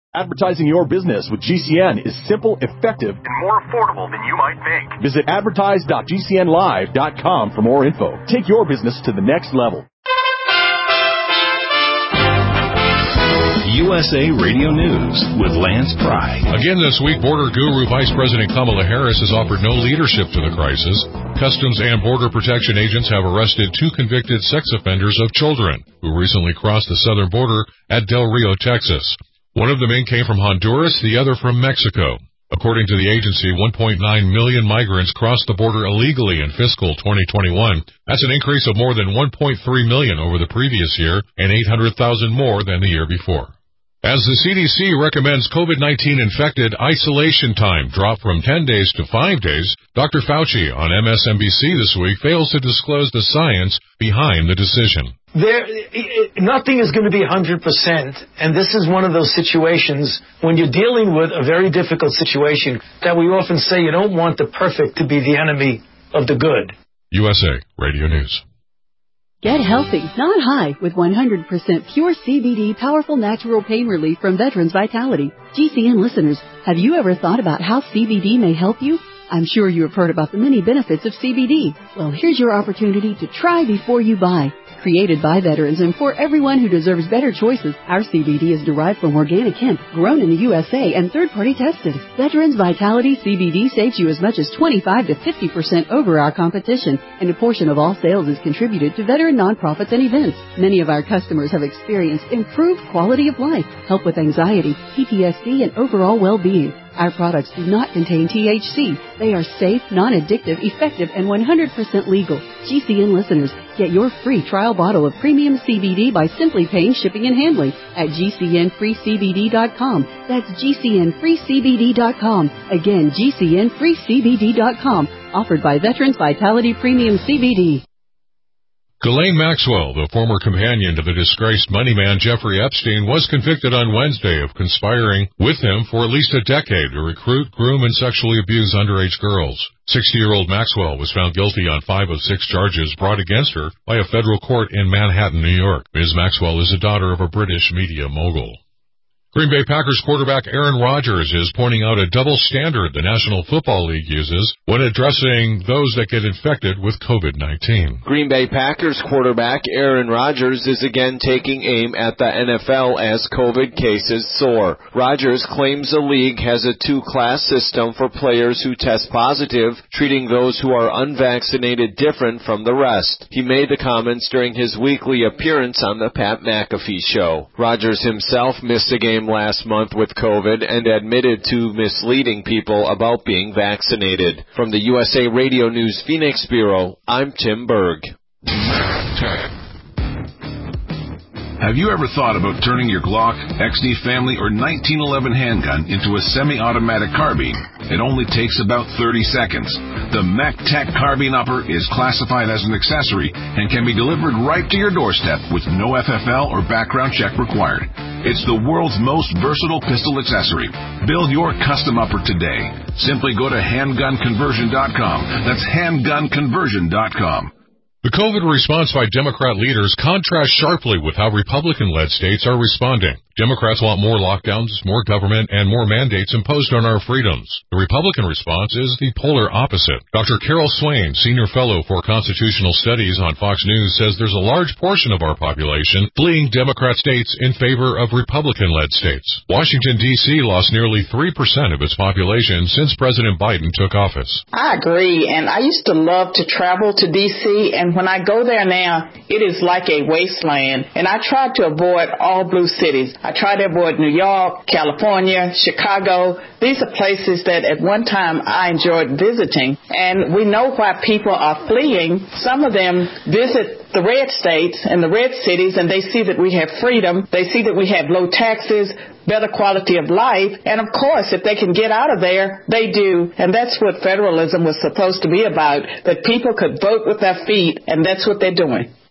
Advertising your business with GCN is simple, effective, and more affordable than you might think. Visit advertise.gcnlive.com for more info. Take your business to the next level. USA Radio News with Lance Pry. Again this week, Border Guru Vice President Kamala Harris has offered no leadership to the crisis. Customs and Border Protection agents have arrested 2 convicted sex offenders of children who recently crossed the southern border at Del Rio, Texas. One of the men came from Honduras, the other from Mexico. According to the agency, 1.9 million migrants crossed the border illegally in fiscal 2021. That's an increase of more than 1.3 million over the previous year and 800,000 more than the year before. As the CDC recommends COVID-19 infected isolation time drop from 10 days to 5 days, Dr. Fauci on MSNBC this week fails to disclose the science behind the decision. Nothing is going to be 100%, and this is one of those situations when you're dealing with a very difficult situation that we often say you don't want the perfect to be the enemy of the good. USA Radio News. Get healthy, not high, with 100% pure CBD powerful natural pain relief from Veterans Vitality. GCN listeners, have you ever thought about how CBD may help you? I'm sure you have heard about the many benefits of CBD. Well, here's your opportunity to try before you buy. Created by veterans and for everyone who deserves better choices, our CBD is derived from organic hemp, grown in the USA and third-party tested. Veterans Vitality CBD saves you as much as 25 to 50% over our competition, and a portion of all sales is contributed to veteran nonprofits and events. Many of our customers have experienced improved quality of life, help with anxiety, PTSD, and overall well-being. Our products do not contain THC. They are safe, non-addictive, effective, and 100% legal. GCN listeners, get your free trial bottle of premium CBD by simply paying shipping and handling at GCNFreeCBD.com. That's GCNFreeCBD.com. Again, GCNFreeCBD.com. Offered by Veterans Vitality Premium CBD. Ghislaine Maxwell, the former companion to the disgraced money man Jeffrey Epstein, was convicted on Wednesday of conspiring with him for at least a decade to recruit, groom, and sexually abuse underage girls. 60-year-old Maxwell was found guilty on 5 of 6 charges brought against her by a federal court in Manhattan, New York. Ms. Maxwell is the daughter of a British media mogul. Green Bay Packers quarterback Aaron Rodgers is pointing out a double standard the National Football League uses when addressing those that get infected with COVID-19. Green Bay Packers quarterback Aaron Rodgers is again taking aim at the NFL as COVID cases soar. Rodgers claims the league has a 2-class system for players who test positive, treating those who are unvaccinated different from the rest. He made the comments during his weekly appearance on the Pat McAfee Show. Rodgers himself missed a game last month with COVID and admitted to misleading people about being vaccinated. From the USA Radio News Phoenix Bureau, I'm Tim Berg. Have you ever thought about turning your Glock, XD Family, or 1911 handgun into a semi-automatic carbine? It only takes about 30 seconds. The MacTech Carbine Upper is classified as an accessory and can be delivered right to your doorstep with no FFL or background check required. It's the world's most versatile pistol accessory. Build your custom upper today. Simply go to handgunconversion.com. That's handgunconversion.com. The COVID response by Democrat leaders contrasts sharply with how Republican-led states are responding. Democrats want more lockdowns, more government, and more mandates imposed on our freedoms. The Republican response is the polar opposite. Dr. Carol Swain, Senior Fellow for Constitutional Studies on Fox News, says there's a large portion of our population fleeing Democrat states in favor of Republican-led states. Washington, D.C. lost nearly 3% of its population since President Biden took office. I agree, and I used to love to travel to D.C., and when I go there now, it is like a wasteland, and I try to avoid all blue cities. I try to avoid New York, California, Chicago. These are places that at one time I enjoyed visiting, and we know why people are fleeing. Some of them visit the red states and the red cities, and they see that we have freedom. They see that we have low taxes, better quality of life, and of course, if they can get out of there, they do. And that's what federalism was supposed to be about, that people could vote with their feet, and that's what they're doing.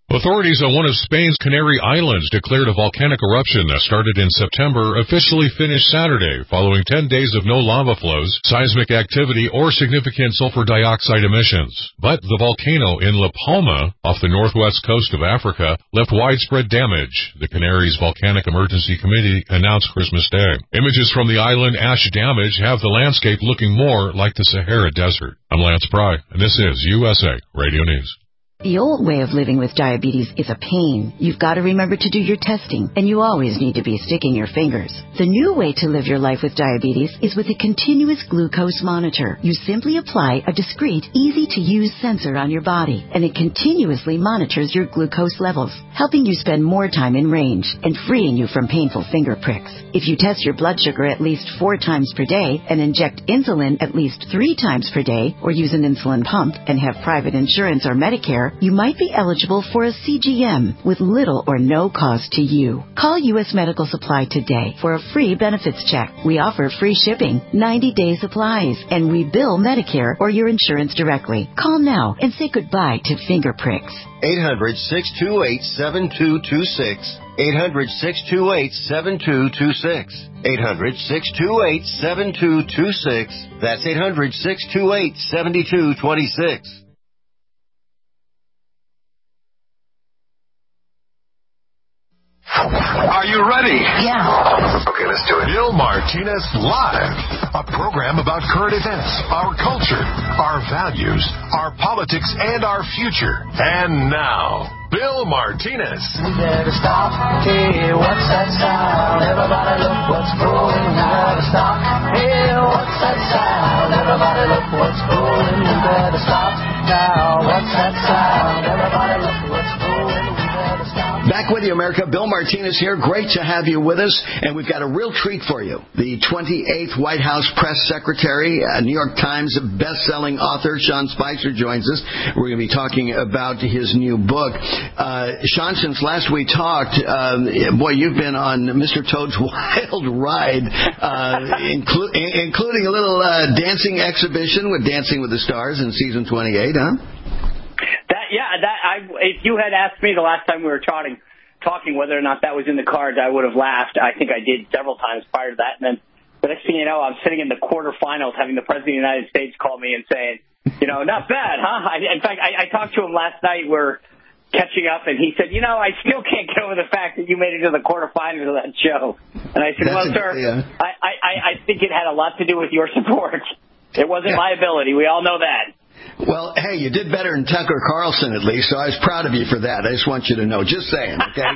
Authorities on one of Spain's Canary Islands declared a volcanic eruption that started in September officially finished Saturday, following 10 days of no lava flows, seismic activity, or significant sulfur dioxide emissions. But the volcano in La Palma, off the northwest coast of Africa, left widespread damage, the Canaries Volcanic Emergency Committee announced Christmas Day. Images from the island ash damage have the landscape looking more like the Sahara Desert. I'm Lance Pry, and this is USA Radio News. The old way of living with diabetes is a pain. You've got to remember to do your testing, and you always need to be sticking your fingers. The new way to live your life with diabetes is with a continuous glucose monitor. You simply apply a discreet, easy-to-use sensor on your body, and it continuously monitors your glucose levels, helping you spend more time in range and freeing you from painful finger pricks. If you test your blood sugar at least 4 times per day and inject insulin at least 3 times per day, or use an insulin pump and have private insurance or Medicare, you might be eligible for a CGM with little or no cost to you. Call U.S. Medical Supply today for a free benefits check. We offer free shipping, 90-day supplies, and we bill Medicare or your insurance directly. Call now and say goodbye to finger pricks. 800-628-7226. 800-628-7226. 800-628-7226. That's 800-628-7226. Are you ready? Yeah. Okay, let's do it. Bill Martinez Live, a program about current events, our culture, our values, our politics, and our future. And now, Bill Martinez. We better stop. Hey, what's that sound? Everybody look what's going. We better stop. Hey, what's that sound? Everybody look what's going. We better stop now. What's that sound? Everybody look what's going. We better stop. Back with you, America. Bill Martinez here. Great to have you with us. And we've got a real treat for you. The 28th White House Press Secretary, New York Times best-selling author, Sean Spicer, joins us. We're going to be talking about his new book. Sean, since last we talked, boy, you've been on Mr. Toad's wild ride, including a little dancing exhibition with Dancing with the Stars in season 28, huh? If you had asked me the last time we were talking whether or not that was in the cards, I would have laughed. I think I did several times prior to that. And then the next thing you know, I'm sitting in the quarterfinals having the President of the United States call me and saying, not bad, huh? In fact, I talked to him last night. We're catching up, and he said, I still can't get over the fact that you made it to the quarterfinals of that show. And I said, sir, I think it had a lot to do with your support. It wasn't my ability. We all know that. Well, hey, you did better than Tucker Carlson, at least, so I was proud of you for that. I just want you to know. Just saying, okay?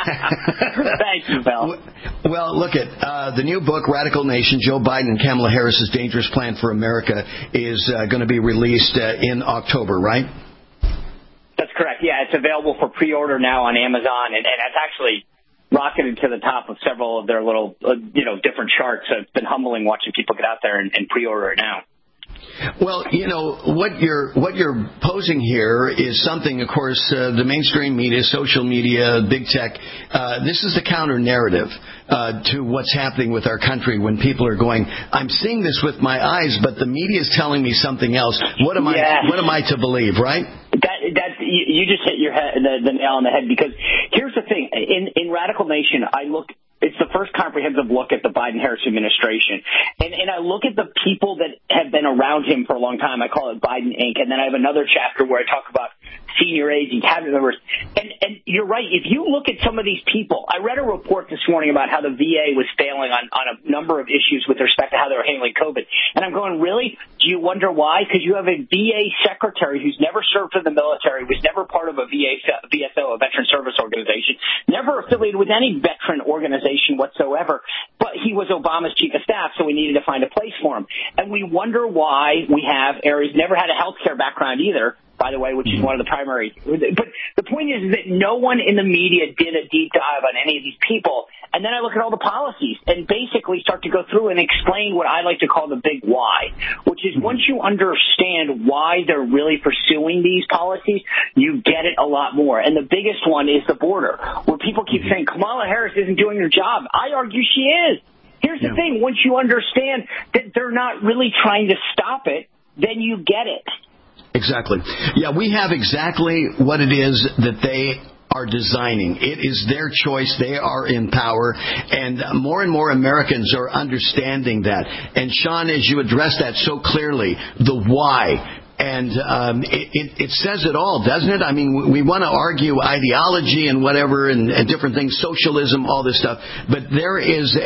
Thank you, Bill. Well, look at the new book, Radical Nation, Joe Biden and Kamala Harris's Dangerous Plan for America, is going to be released in October, right? That's correct. Yeah, it's available for pre-order now on Amazon, and it's actually rocketed to the top of several of their little, different charts. So it's been humbling watching people get out there and pre-order it now. Well, what you're posing here is something, of course, the mainstream media, social media, big tech, this is the counter narrative to what's happening with our country when people are going, I'm seeing this with my eyes, but the media is telling me something else. What am I to believe, right? You just hit the nail on the head, because here's the thing. In Radical Nation, it's the first comprehensive look at the Biden-Harris administration. And I look at the people that have been around him for a long time. I call it Biden Inc. And then I have another chapter where I talk about senior aides and cabinet members. And you're right. If you look at some of these people, I read a report this morning about how the VA was failing on a number of issues with respect to how they were handling COVID. And I'm going, really? Do you wonder why? Because you have a VA secretary who's never served in the military, was never part of a VSO, a Veteran Service Organization, never affiliated with any veteran organization whatsoever, but he was Obama's chief of staff, so we needed to find a place for him. And we wonder why we have areas, never had a healthcare background either, by the way, which is one of the primary. But the point is that no one in the media did a deep dive on any of these people. And then I look at all the policies and basically start to go through and explain what I like to call the big why, which is once you understand why they're really pursuing these policies, you get it a lot more. And the biggest one is the border, where people keep saying Kamala Harris isn't doing her job. I argue she is. Here's the thing. Once you understand that they're not really trying to stop it, then you get it. Exactly. Yeah, we have exactly what it is that they are designing. It is their choice. They are in power. And more Americans are understanding that. And Sean, as you address that so clearly, the why. And it says it all, doesn't it? I mean, we want to argue ideology and whatever and different things, socialism, all this stuff. But there is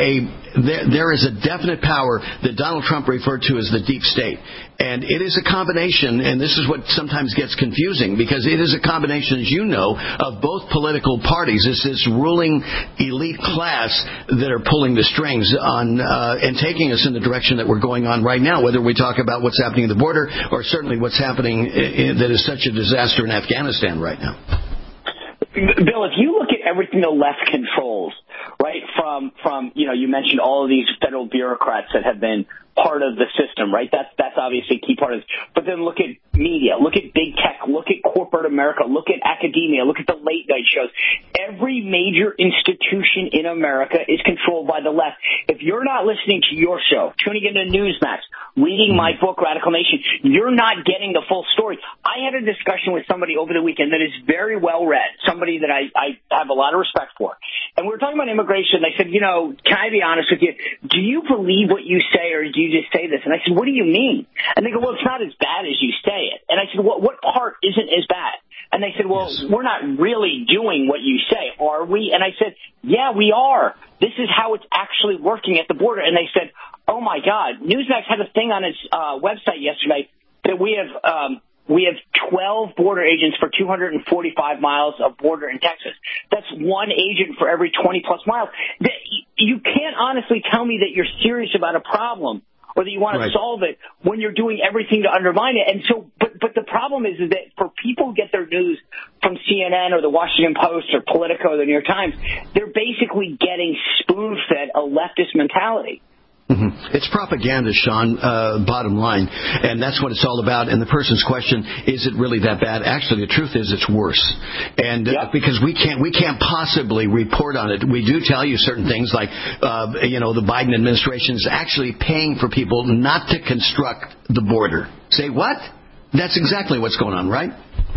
a definite power that Donald Trump referred to as the deep state. And it is a combination, and this is what sometimes gets confusing, because it is a combination, as you know, of both political parties. It's this ruling elite class that are pulling the strings on and taking us in the direction that we're going on right now, whether we talk about what's happening at the border or certainly what's happening that is such a disaster in Afghanistan right now. Bill, if you look at everything the left controls, right, from you mentioned all of these federal bureaucrats that have been part of the system, right? That's obviously a key part of it. But then look at media, look at big tech, look at corporate America, look at academia, look at the late night shows. Every major institution in America is controlled by the left. If you're not listening to your show, tuning into Newsmax, reading my book, Radical Nation, you're not getting the full story. I had a discussion with somebody over the weekend that is very well read, somebody that I have a lot of respect for. And we were talking about immigration. They said, can I be honest with you? Do you believe what you say, or do you just say this? And I said, what do you mean? And they go, well, it's not as bad as you say it. And I said, what part isn't as bad? And they said, well, we're not really doing what you say, are we? And I said, yeah, we are. This is how it's actually working at the border. And they said, oh, my God. Newsmax had a thing on its website yesterday that we have 12 border agents for 245 miles of border in Texas. That's one agent for every 20-plus miles. You can't honestly tell me that you're serious about a problem or that you want to solve it when you're doing everything to undermine it. And so, but the problem is that for people who get their news from CNN or the Washington Post or Politico or the New York Times, they're basically getting spoon-fed a leftist mentality. Mm-hmm. It's propaganda, Sean, bottom line. And that's what it's all about. And the person's question, is it really that bad? Actually, the truth is it's worse. And because we can't possibly report on it. We do tell you certain things like, the Biden administration is actually paying for people not to construct the border. Say what? That's exactly what's going on, right?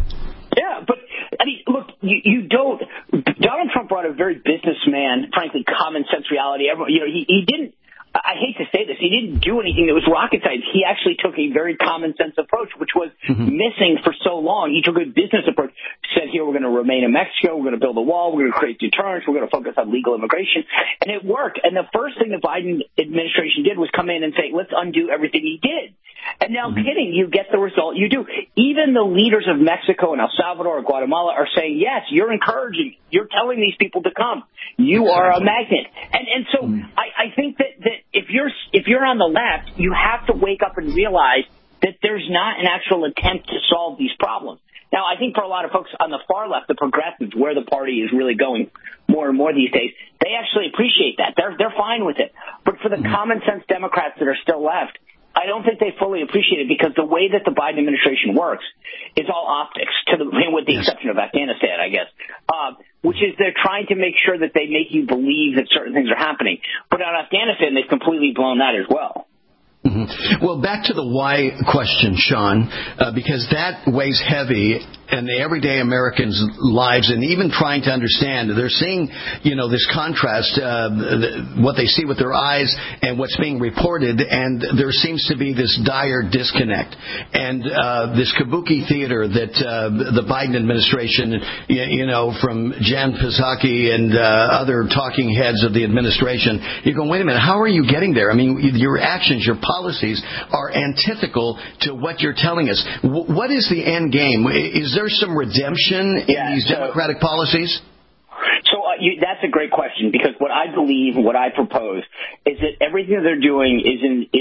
Yeah, but I mean, look, you don't. Donald Trump brought a very businessman, frankly, common sense reality. He didn't. I hate to say this, he didn't do anything that was rocket science. He actually took a very common sense approach, which was missing for so long. He took a business approach, said, here, we're going to remain in Mexico, we're going to build a wall, we're going to create deterrence, we're going to focus on legal immigration. And it worked. And the first thing the Biden administration did was come in and say, let's undo everything he did. And now, kidding, you get the result you do. Even the leaders of Mexico and El Salvador or Guatemala are saying, yes, you're encouraging, you're telling these people to come. You are a magnet. And so I think that if you're on the left, you have to wake up and realize that there's not an actual attempt to solve these problems. Now, I think for a lot of folks on the far left, the progressives, where the party is really going more and more these days, they actually appreciate that. They're fine with it. But for the common sense Democrats that are still left, I don't think they fully appreciate it, because the way that the Biden administration works is all optics, with the exception of Afghanistan, I guess, which is they're trying to make sure that they make you believe that certain things are happening. But on Afghanistan, they've completely blown that as well. Mm-hmm. Well, back to the why question, Sean, because that weighs heavy in the everyday Americans' lives, and even trying to understand. They're seeing, this contrast, what they see with their eyes and what's being reported, and there seems to be this dire disconnect. And this kabuki theater that the Biden administration, from Jan Psaki and other talking heads of the administration, you go, wait a minute, how are you getting there? I mean, your actions, your policies are antithetical to what you're telling us. What is the end game? Is there some redemption in these Democratic policies? So that's a great question, because what I believe, what I propose, is that everything that they're doing is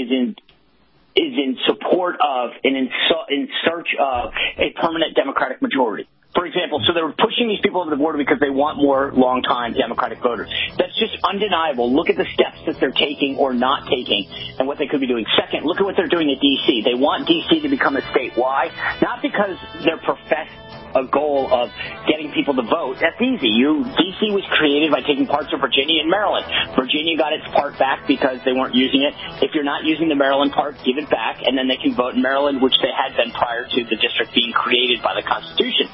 in support of and in search of a permanent Democratic majority. For example, so they're pushing these people over the border because they want more long-time Democratic voters. That's just undeniable. Look at the steps that they're taking or not taking and what they could be doing. Second, look at what they're doing at D.C. They want D.C. to become a state. Why? Not because they're professed a goal of getting people to vote, that's easy. D.C. was created by taking parts of Virginia and Maryland. Virginia got its part back because they weren't using it. If you're not using the Maryland part, give it back, and then they can vote in Maryland, which they had been prior to the district being created by the Constitution.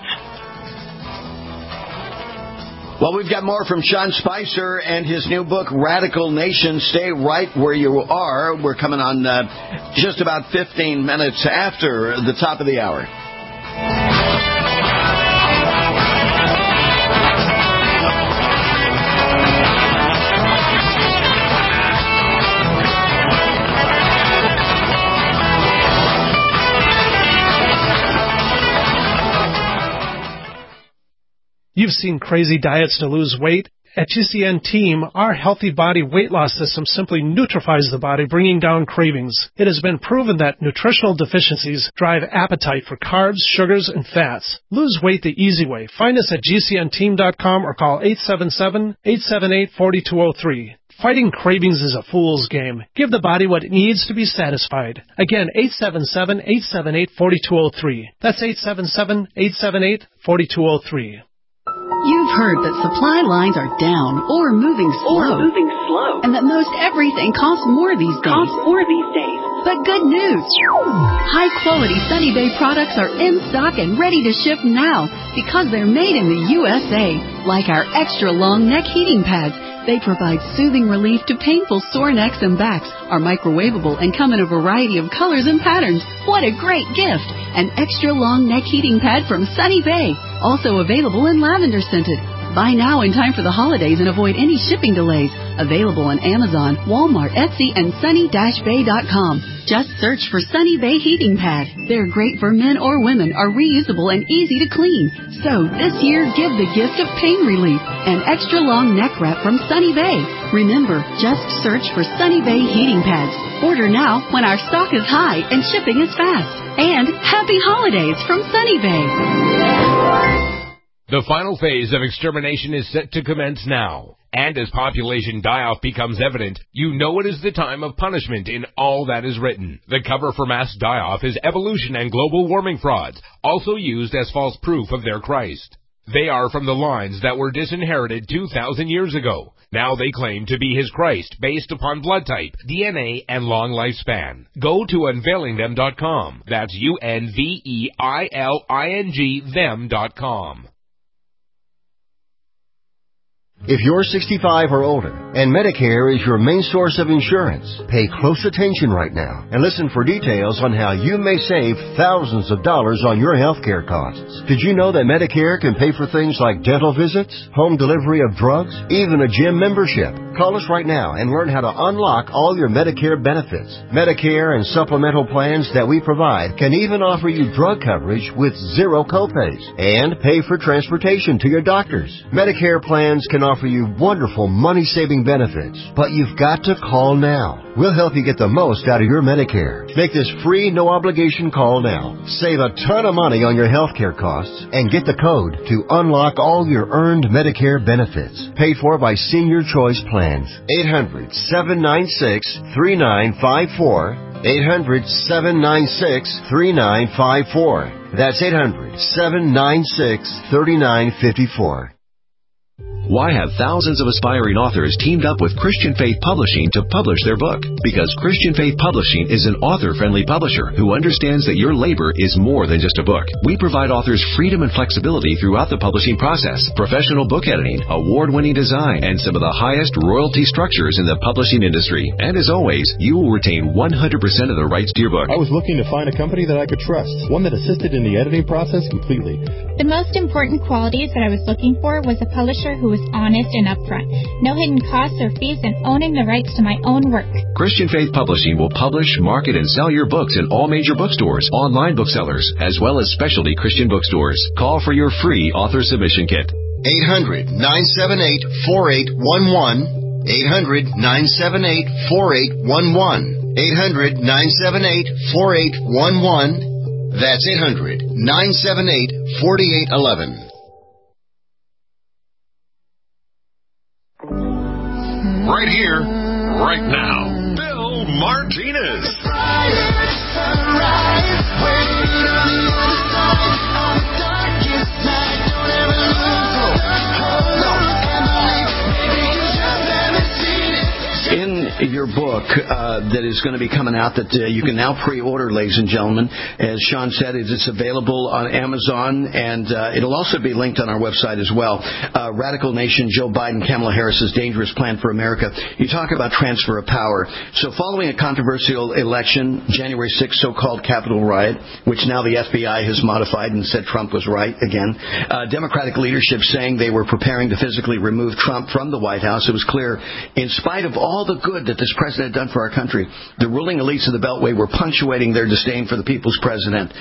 Well, we've got more from Sean Spicer and his new book, Radical Nation. Stay right where you are. We're coming on just about 15 minutes after the top of the hour. You've seen crazy diets to lose weight. At GCN Team, our healthy body weight loss system simply neutralizes the body, bringing down cravings. It has been proven that nutritional deficiencies drive appetite for carbs, sugars, and fats. Lose weight the easy way. Find us at GCNteam.com or call 877-878-4203. Fighting cravings is a fool's game. Give the body what it needs to be satisfied. Again, 877-878-4203. That's 877-878-4203. You've heard that supply lines are down or moving slow. And that most everything costs more these days. But good news! High-quality Sunny Bay products are in stock and ready to ship now because they're made in the USA. Like our extra-long neck heating pads. They provide soothing relief to painful sore necks and backs, are microwavable, and come in a variety of colors and patterns. What a great gift! An extra-long neck heating pad from Sunny Bay. Also available in lavender scented. Buy now in time for the holidays and avoid any shipping delays. Available on Amazon, Walmart, Etsy, and sunny-bay.com. Just search for Sunny Bay Heating Pad. They're great for men or women, are reusable and easy to clean. So this year, give the gift of pain relief. An extra long neck wrap from Sunny Bay. Remember, just search for Sunny Bay Heating Pads. Order now when our stock is high and shipping is fast. And happy holidays from Sunny Bay. The final phase of extermination is set to commence now. And as population die-off becomes evident, you know it is the time of punishment in all that is written. The cover for mass die-off is evolution and global warming frauds, also used as false proof of their Christ. They are from the lines that were disinherited 2,000 years ago. Now they claim to be his Christ based upon blood type, DNA, and long lifespan. Go to unveilingthem.com. That's UNVEILING them.com. If you're 65 or older and Medicare is your main source of insurance, pay close attention right now and listen for details on how you may save thousands of dollars on your health care costs. Did you know that Medicare can pay for things like dental visits, home delivery of drugs, even a gym membership? Call us right now and learn how to unlock all your Medicare benefits. Medicare and supplemental plans that we provide can even offer you drug coverage with zero copays and pay for transportation to your doctors. Medicare plans can offer you wonderful money-saving benefits, but you've got to call now. We'll help you get the most out of your Medicare. Make this free, no-obligation call now. Save a ton of money on your health care costs and get the code to unlock all your earned Medicare benefits. Paid for by Senior Choice Plans. 800-796-3954. 800-796-3954. That's 800-796-3954. Why have thousands of aspiring authors teamed up with Christian Faith Publishing to publish their book? Because Christian Faith Publishing is an author-friendly publisher who understands that your labor is more than just a book. We provide authors freedom and flexibility throughout the publishing process, professional book editing, award-winning design, and some of the highest royalty structures in the publishing industry. And as always, you will retain 100% of the rights to your book. I was looking to find a company that I could trust, one that assisted in the editing process completely. The most important qualities that I was looking for was a publisher who was honest and upfront, no hidden costs or fees, and owning the rights to my own work. Christian Faith Publishing will publish, market, and sell your books in all major bookstores, online booksellers, as well as specialty Christian bookstores. Call for your free author submission kit. 800-978-4811. 800-978-4811. 800-978-4811. That's 800-978-4811. Right here, right now, Bill Martinez. of your book that is going to be coming out that you can now pre-order, ladies and gentlemen. As Sean said, it's available on Amazon, and it'll also be linked on our website as well. Radical Nation, Joe Biden, Kamala Harris's Dangerous Plan for America. You talk about transfer of power. So following a controversial election, January 6th so-called Capitol riot, which now the FBI has modified and said Trump was right again, Democratic leadership saying they were preparing to physically remove Trump from the White House. It was clear, in spite of all the good that this president had done for our country, the ruling elites of the Beltway were punctuating their disdain for the people's president.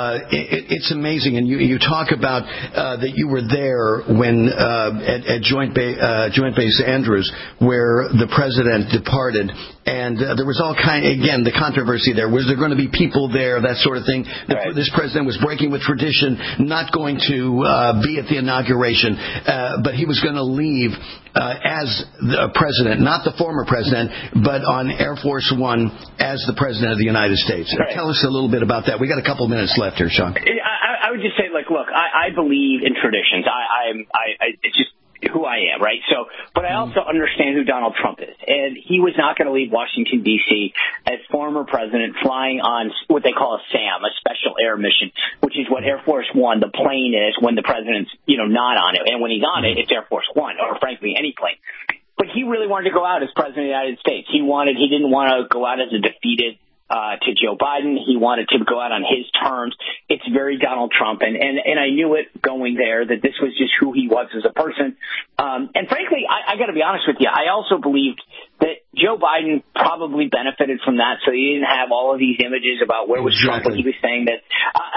It's amazing, and you talk about that you were there when at Joint Base Andrews, where the president departed, and there was all the controversy there. Was there going to be people there, that sort of thing? Right. This president was breaking with tradition, not going to be at the inauguration, but he was going to leave as the president, not the former president, but on Air Force One as the president of the United States. Right. Tell us a little bit about that. We got a couple minutes left here, Sean. I would just say, look, I believe in traditions. It's just who I am, right? So, but I also understand who Donald Trump is, and he was not going to leave Washington D.C. as former president flying on what they call a SAM, a special air mission, which is what Air Force One, the plane, is when the president's not on it, and when he's on it, it's Air Force One, or frankly any plane. But he really wanted to go out as president of the United States. He didn't want to go out as a defeated to Joe Biden. He wanted to go out on his terms. It's very Donald Trump, and I knew it going there that this was just who he was as a person. And frankly, I got to be honest with you, I also believed that Joe Biden probably benefited from that, so he didn't have all of these images about where was Trump when he was saying that.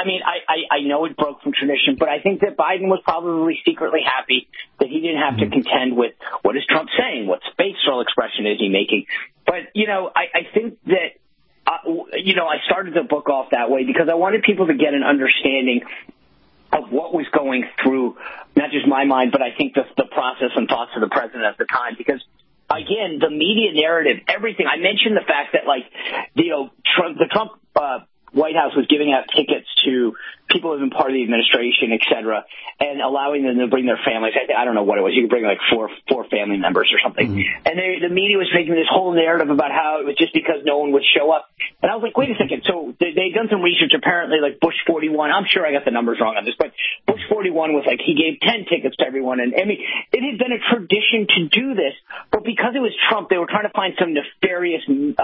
I know it broke from tradition, but I think that Biden was probably secretly happy that he didn't have to contend with what is Trump saying, what facial expression is he making. But, I think that I started the book off that way because I wanted people to get an understanding of what was going through, not just my mind, but I think the process and thoughts of the president at the time. Because, again, the media narrative, everything. I mentioned the fact that, the Trump White House was giving out tickets to people who have been part of the administration, et cetera, and allowing them to bring their families. I don't know what it was. You could bring four family members or something. Mm-hmm. And the media was making this whole narrative about how it was just because no one would show up. And I was like, wait a second. So they'd done some research. Apparently, like Bush 41, I'm sure I got the numbers wrong on this, but Bush 41 was like he gave 10 tickets to everyone. And I mean, it had been a tradition to do this, but because it was Trump, they were trying to find some nefarious,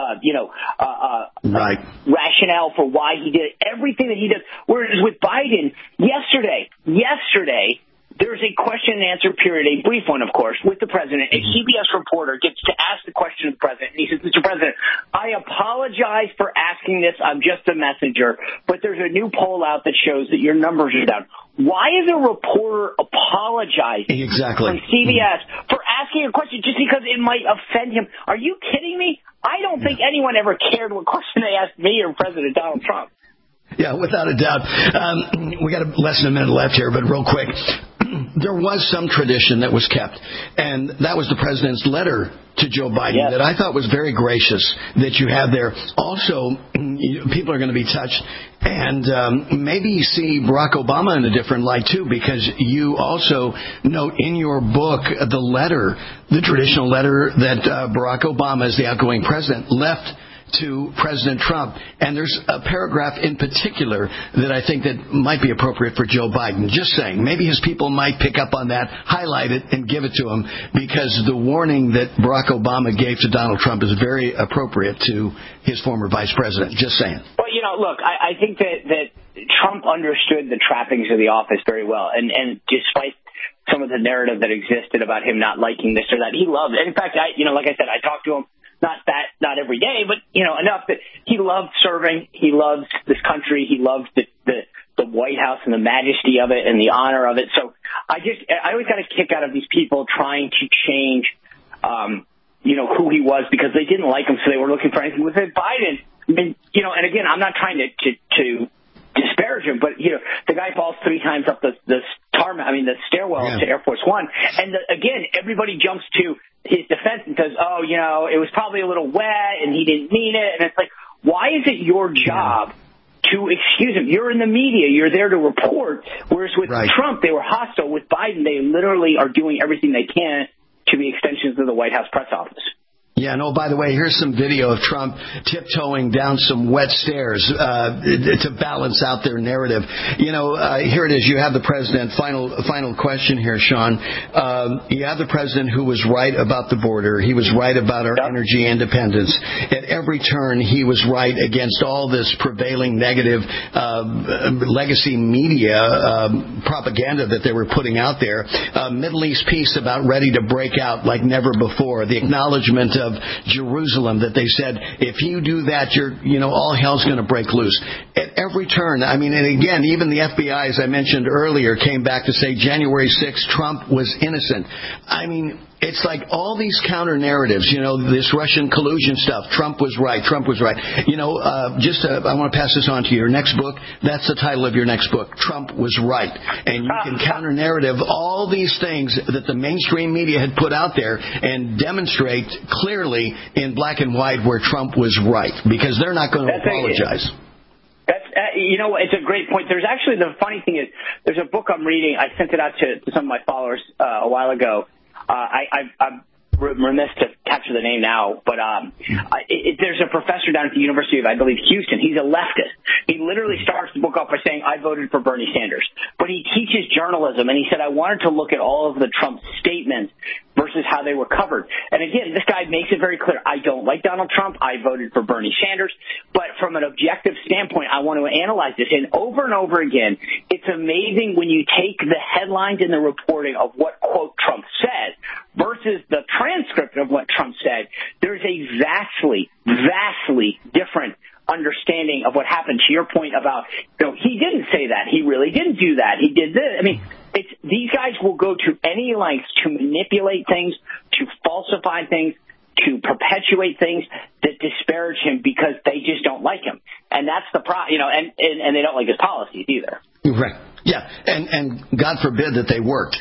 rationale for why he did everything that he did. Whereas with Biden, yesterday, there's a question and answer period, a brief one, of course, with the president. A CBS reporter gets to ask the question of the president, and he says, Mr. President, I apologize for asking this. I'm just a messenger, but there's a new poll out that shows that your numbers are down. Why is a reporter apologizing from CBS for asking a question just because it might offend him? Are you kidding me? I don't think anyone ever cared what question they asked me or President Donald Trump. Yeah, without a doubt. We got less than a minute left here, but real quick. There was some tradition that was kept, and that was the president's letter to Joe Biden that I thought was very gracious that you have there. Also, people are going to be touched, and maybe see Barack Obama in a different light, too, because you also note in your book the traditional letter that Barack Obama, as the outgoing president, left to President Trump. And there's a paragraph in particular that I think that might be appropriate for Joe Biden. Just saying, maybe his people might pick up on that, highlight it, and give it to him, because the warning that Barack Obama gave to Donald Trump is very appropriate to his former vice president. Just saying. Well, look, I think that Trump understood the trappings of the office very well. And despite some of the narrative that existed about him not liking this or that, he loved it. In fact, like I said, I talked to him. Not every day, but enough that he loved serving. He loved this country. He loved the White House and the majesty of it and the honor of it. So I always got a kick out of these people trying to change, who he was because they didn't like him, so they were looking for anything with Biden. And again, I'm not trying to disparage him, but the guy falls 3 times up the stairwell to Air Force One, and again, everybody jumps to his defense and says, it was probably a little wet and he didn't mean it. And it's like, why is it your job to excuse him? You're in the media. You're there to report. Whereas with Trump, they were hostile. With Biden, they literally are doing everything they can to be extensions of the White House press office. Yeah, and by the way, here's some video of Trump tiptoeing down some wet stairs to balance out their narrative. Here it is. You have the president. Final question here, Sean. You have the president who was right about the border. He was right about our energy independence. At every turn, he was right against all this prevailing negative legacy media propaganda that they were putting out there. Middle East peace about ready to break out like never before. The acknowledgement of Jerusalem that they said, if you do that, all hell's going to break loose. At every turn, and again, even the FBI, as I mentioned earlier, came back to say January 6th, Trump was innocent. It's like all these counter narratives, this Russian collusion stuff. Trump was right. I want to pass this on to you. Your next book, that's the title of your next book, Trump Was Right. And you can counter narrative all these things that the mainstream media had put out there and demonstrate clearly in black and white where Trump was right, because they're not going to apologize. It's a great point. There's actually, the funny thing is, there's a book I'm reading. I sent it out to some of my followers a while ago. I'm remiss to capture the name now, but there's a professor down at the University of, I believe, Houston. He's a leftist. He literally starts the book off by saying, I voted for Bernie Sanders. But he teaches journalism, and he said, I wanted to look at all of the Trump statements versus how they were covered. And again, this guy makes it very clear. I don't like Donald Trump. I voted for Bernie Sanders. But from an objective standpoint, I want to analyze this. And over again, it's amazing when you take the headlines and the reporting of what, quote, Trump said versus the transcript of what Trump said. There's a vastly different understanding of what happened. To your point about, he didn't say that. He really didn't do that. He did this. These guys will go to any lengths to manipulate things, to falsify things, to perpetuate things that disparage him because they just don't like him. And that's the problem, and they don't like his policies either. Right. Yeah. And God forbid that they worked.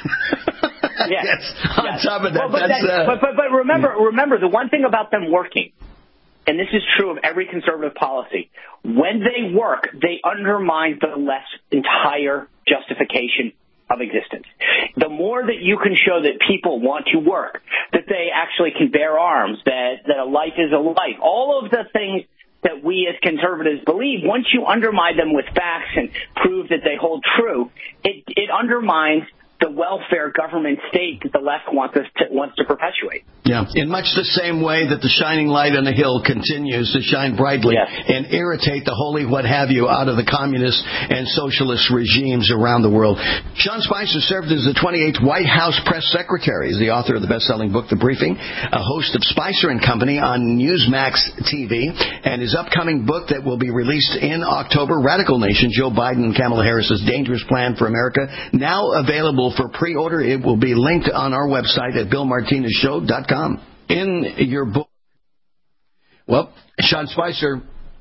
Yes. On top of that, but remember the one thing about them working, and this is true of every conservative policy, when they work, they undermine the left's entire justification of existence. The more that you can show that people want to work, that they actually can bear arms, that a life is a life, all of the things that we as conservatives believe, once you undermine them with facts and prove that they hold true, it undermines the welfare government state that the left wants to perpetuate. Yeah, in much the same way that the shining light on the hill continues to shine brightly and irritate the holy what have you out of the communist and socialist regimes around the world. Sean Spicer served as the 28th White House press secretary. He's the author of the best-selling book, The Briefing, a host of Spicer and Company on Newsmax TV, and his upcoming book that will be released in October, Radical Nation, Joe Biden and Kamala Harris's Dangerous Plan for America, now available for pre-order. It will be linked on our website at BillMartinezShow.com. In your book, well, Sean Spicer,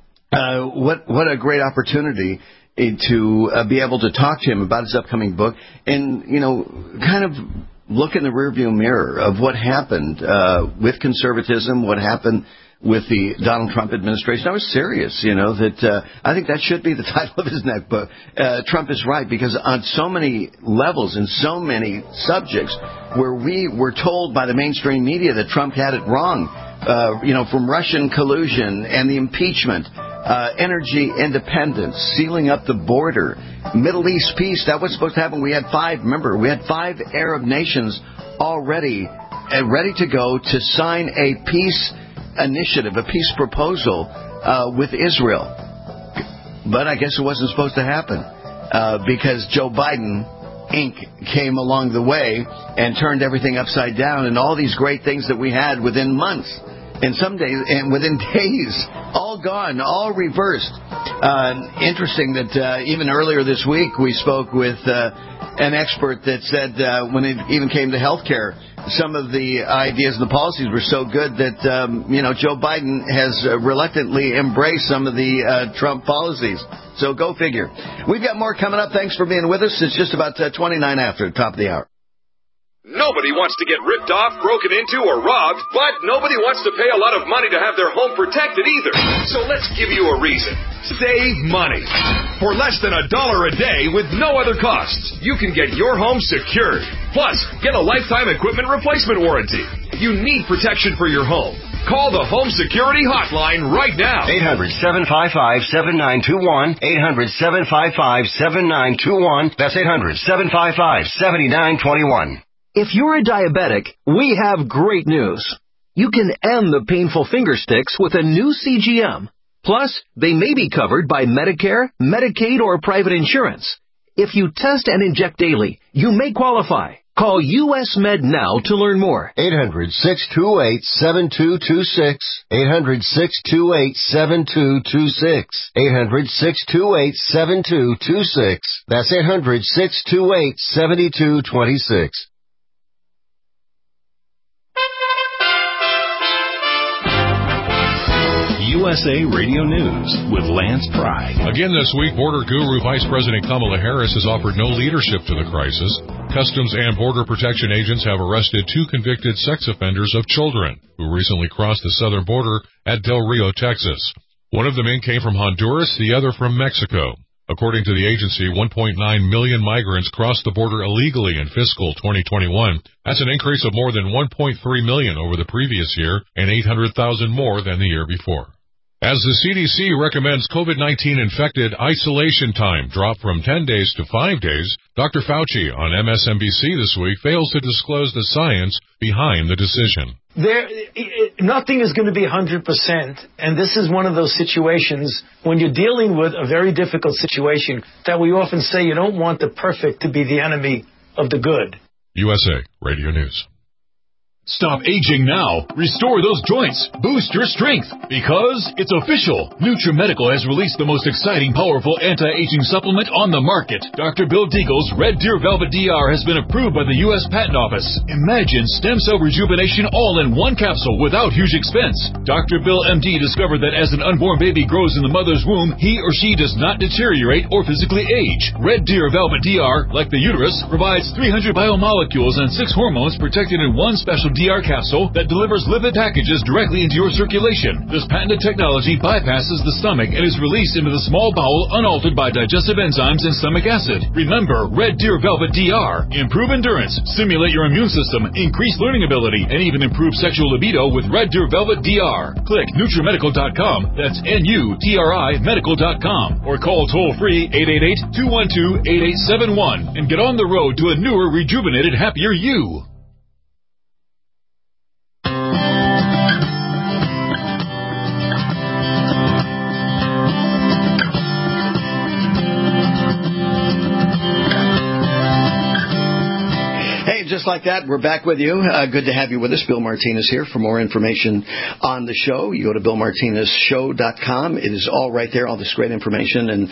what a great opportunity to be able to talk to him about his upcoming book and, kind of look in the rearview mirror of what happened with conservatism, what happened with the Donald Trump administration. I was serious, that I think that should be the title of his next book. Trump is right, because on so many levels and so many subjects where we were told by the mainstream media that Trump had it wrong, from Russian collusion and the impeachment, energy independence, sealing up the border, Middle East peace. That was supposed to happen. We had five Arab nations already ready to go to sign a peace initiative, a peace proposal with Israel. But I guess it wasn't supposed to happen because Joe Biden, Inc. came along the way and turned everything upside down, and all these great things that we had within months and some days and within days, all gone, all reversed. Interesting that even earlier this week we spoke with an expert that said when it even came to health care, some of the ideas and the policies were so good that, Joe Biden has reluctantly embraced some of the Trump policies. So go figure. We've got more coming up. Thanks for being with us. It's just about 29 after the top of the hour. Nobody wants to get ripped off, broken into, or robbed, but nobody wants to pay a lot of money to have their home protected either. So let's give you a reason. Save money. For less than $1 a day with no other costs, you can get your home secured. Plus, get a lifetime equipment replacement warranty. You need protection for your home. Call the Home Security Hotline right now. 800-755-7921. 800-755-7921. That's 800-755-7921. If you're a diabetic, we have great news. You can end the painful finger sticks with a new CGM. Plus, they may be covered by Medicare, Medicaid, or private insurance. If you test and inject daily, you may qualify. Call US Med now to learn more. 800-628-7226. 800-628-7226. 800-628-7226. That's 800-628-7226. USA Radio News with Lance Pry. Again this week, Border Guru Vice President Kamala Harris has offered no leadership to the crisis. Customs and Border Protection agents have arrested 2 convicted sex offenders of children who recently crossed the southern border at Del Rio, Texas. One of the men came from Honduras, the other from Mexico. According to the agency, 1.9 million migrants crossed the border illegally in fiscal 2021. That's an increase of more than 1.3 million over the previous year and 800,000 more than the year before. As the CDC recommends COVID-19 infected isolation time drop from 10 days to 5 days, Dr. Fauci on MSNBC this week fails to disclose the science behind the decision. Nothing is going to be 100%, and this is one of those situations when you're dealing with a very difficult situation that we often say you don't want the perfect to be the enemy of the good. USA Radio News. Stop aging now. Restore those joints. Boost your strength. Because it's official. NutriMedical has released the most exciting, powerful anti-aging supplement on the market. Dr. Bill Deagle's Red Deer Velvet DR has been approved by the U.S. Patent Office. Imagine stem cell rejuvenation all in one capsule without huge expense. Dr. Bill MD discovered that as an unborn baby grows in the mother's womb, he or she does not deteriorate or physically age. Red Deer Velvet DR, like the uterus, provides 300 biomolecules and 6 hormones protected in one special DR capsule that delivers lipid packages directly into your circulation. This patented technology bypasses the stomach and is released into the small bowel unaltered by digestive enzymes and stomach acid. Remember, Red Deer Velvet DR. Improve endurance, stimulate your immune system, increase learning ability, and even improve sexual libido with Red Deer Velvet DR. Click NutriMedical.com, that's N-U-T-R-I Medical.com, or call toll-free 888-212-8871 and get on the road to a newer, rejuvenated, happier you. Just like that, we're back with you. Good to have you with us. Bill Martinez here. For more information on the show, you go to BillMartinezShow.com. It is all right there, all this great information, and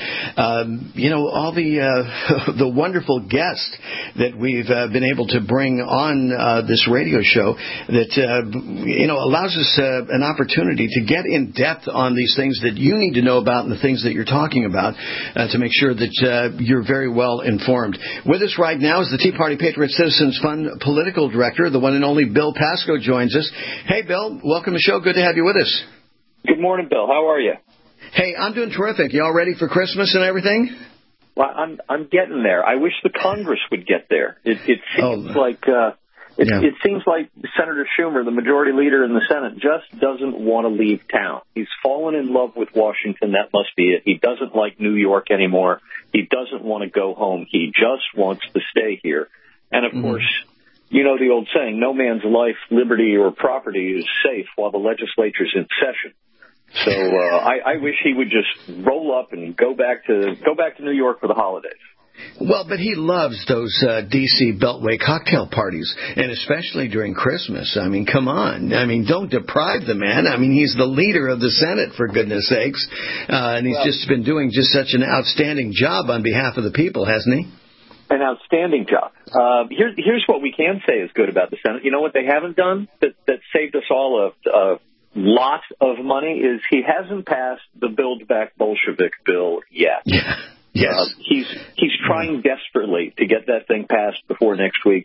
all the wonderful guests that we've been able to bring on this radio show that allows us an opportunity to get in depth on these things that you need to know about and the things that you're talking about to make sure that you're very well informed. With us right now is the Tea Party Patriot Citizens Fund Political Director, the one and only Bill Pasco, joins us. Hey, Bill, welcome to the show. Good to have you with us. Good morning, Bill. How are you? Hey, I'm doing terrific. You all ready for Christmas and everything? Well, I'm getting there. I wish the Congress would get there. It seems like it seems like Senator Schumer, the majority leader in the Senate, just doesn't want to leave town. He's fallen in love with Washington. That must be it. He doesn't like New York anymore. He doesn't want to go home. He just wants to stay here. And, of course, you know the old saying, no man's life, liberty, or property is safe while the legislature's in session. So I wish he would just roll up and go back to New York for the holidays. Well, but he loves those D.C. Beltway cocktail parties, and especially during Christmas. I mean, come on. I mean, don't deprive the man. I mean, he's the leader of the Senate, for goodness sakes, and he's just been doing just such an outstanding job on behalf of the people, hasn't he? An outstanding job. Here's what we can say is good about the Senate. You know what they haven't done that saved us all a lot of money is he hasn't passed the Build Back Bolshevik bill yet. Yeah. Yes. He's trying desperately to get that thing passed before next week.